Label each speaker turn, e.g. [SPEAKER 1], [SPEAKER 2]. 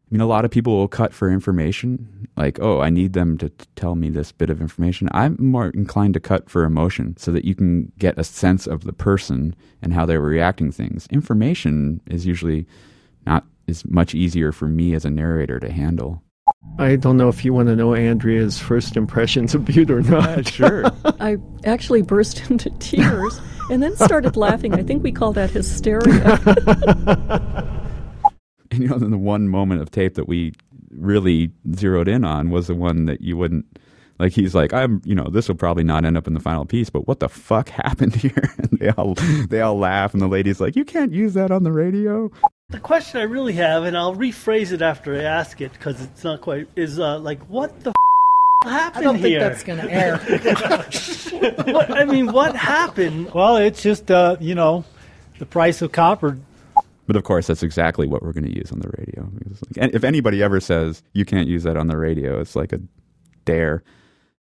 [SPEAKER 1] I mean, a lot of people will cut for information, like, oh, I need them to tell me this bit of information. I'm more inclined to cut for emotion so that you can get a sense of the person and how they're reacting to things. Information is usually not as much easier for me as a narrator to handle.
[SPEAKER 2] I don't know if you want to know Andrea's first impressions of Butte or not.
[SPEAKER 1] Sure.
[SPEAKER 3] I actually burst into tears and then started laughing. I think we call that hysteria.
[SPEAKER 1] And, you know, then the one moment of tape that we really zeroed in on was the one that you wouldn't, like, he's like, this will probably not end up in the final piece, but what the fuck happened here? And they all laugh, and the lady's like, you can't use that on the radio.
[SPEAKER 4] The question I really have, and I'll rephrase it after I ask it because it's not quite, is what the happened
[SPEAKER 5] here? I don't think
[SPEAKER 4] here?
[SPEAKER 5] that's going to air.
[SPEAKER 4] What happened?
[SPEAKER 6] Well, it's just, the price of copper.
[SPEAKER 1] But of course, that's exactly what we're going to use on the radio. If anybody ever says you can't use that on the radio, it's like a dare.